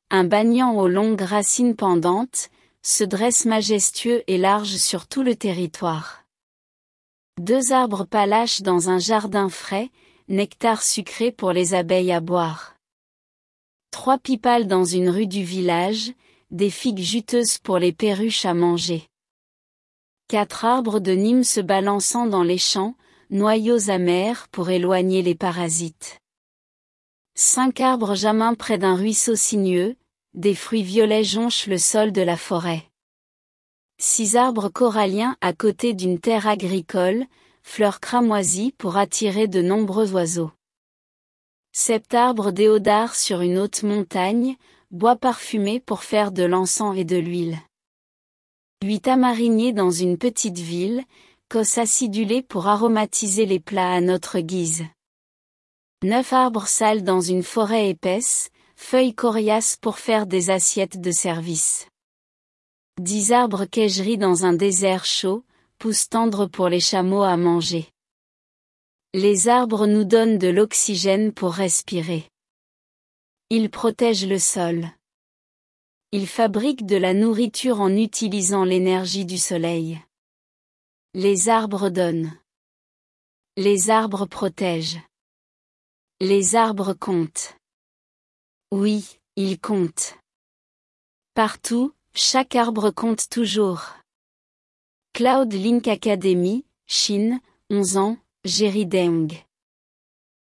un banyan aux longues racines pendantes, se dresse majestueux et large sur tout le territoire. 2 arbres palaches dans un jardin frais, nectar sucré pour les abeilles à boire. 3 pipales dans une rue du village, des figues juteuses pour les perruches à manger. 4 arbres de Nîmes se balançant dans les champs, noyaux amers pour éloigner les parasites. 5 arbres jamins près d'un ruisseau sinueux, des fruits violets jonchent le sol de la forêt. 6 arbres coralliens à côté d'une terre agricole, fleurs cramoisies pour attirer de nombreux oiseaux. 7 arbres déodars sur une haute montagne, bois parfumé pour faire de l'encens et de l'huile. 8 amariniers dans une petite ville, cosses acidulées pour aromatiser les plats à notre guise. 9 arbres sales dans une forêt épaisse, feuilles coriaces pour faire des assiettes de service. 10 arbres queigeries dans un désert chaud, pousses tendres pour les chameaux à manger. Les arbres nous donnent de l'oxygène pour respirer. Ils protègent le sol. Ils fabriquent de la nourriture en utilisant l'énergie du soleil. Les arbres donnent. Les arbres protègent. Les arbres comptent. Oui, ils comptent. Partout, chaque arbre compte toujours. Cloud Link Academy, Chine, 11 ans, Jerry Deng.